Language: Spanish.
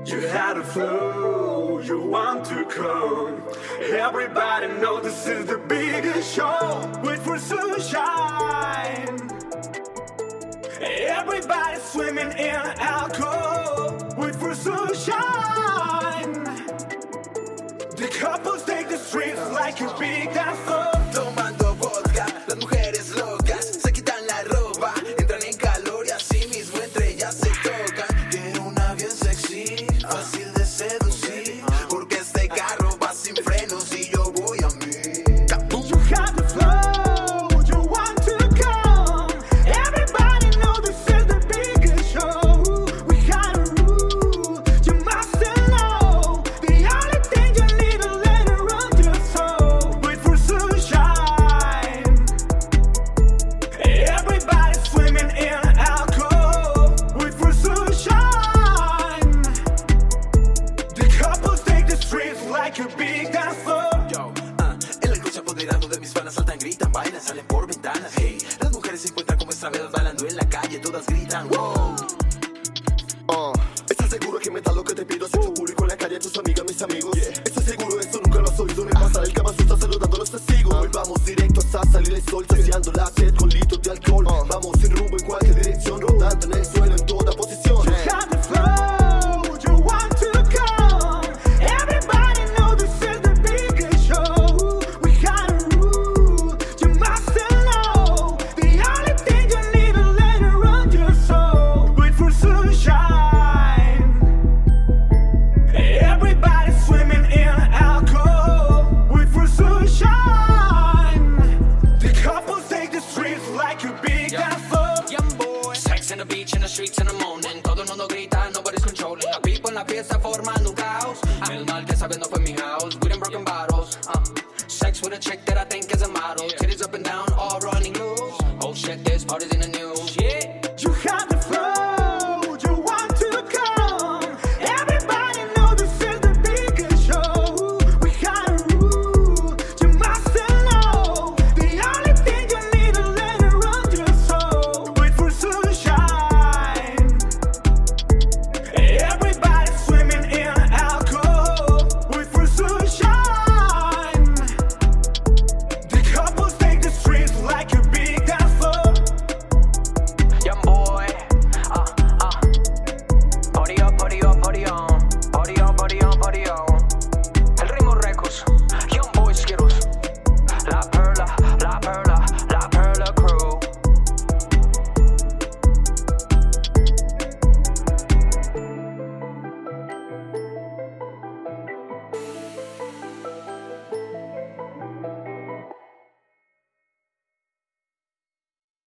You had a flow, you want to come. Everybody knows this is the biggest show. Wait for sunshine. Everybody swimming in alcohol. Wait for sunshine. The couples take the streets like a big dance floor. Tomando vodka, las mujeres locas se quitan la ropa, entran en calor y así mismo entre ellas se tocan. Quiero una bien sexy, fácil de seducir, porque este carro va sin frenos y yo voy a mí. You got the flow, you want to come. Everybody knows this is the biggest show. We got a rule, you must know. The only thing you need to let it run your soul. Wait for sunshine. Everybody swimming in alcohol. Wait for sunshine. The couples take the streets like a big dance floor. Yo, el alcohol se ha apoderado de mis fanas, saltan, gritan, bailan, salen por ventanas. Hey, las mujeres se encuentran como extraviadas bailando en la calle, todas gritan, wow. ¿Estás seguro que me da lo que te pido? Sexo público en la calle, tus amigas, mis amigos. ¿Estás seguro? Esto nunca lo has oído. En el pasar el Kama Sutra saludando a los testigos. Hoy vamos directo hasta salir el sol, saciando la sed con litros de alcohol. Vamos sin rumbo en cualquier dirección, rodando en el suelo en toda posición. Got the flow, you want to come. Everybody knows this is the biggest show. We got a rule, you must know. The only thing you need to let it run your soul. Wait for sunshine. Everybody swimming in alcohol. Wait for sunshine. The couples take the streets like a big dance floor. Young boy, sex in the beach, in the streets in the morning. Todo el mundo grita, nobody's controlling. La people en la fiesta forman un caos. El mal que esa vez no fue mi house. We done broken bottles. Sex with a chick that I think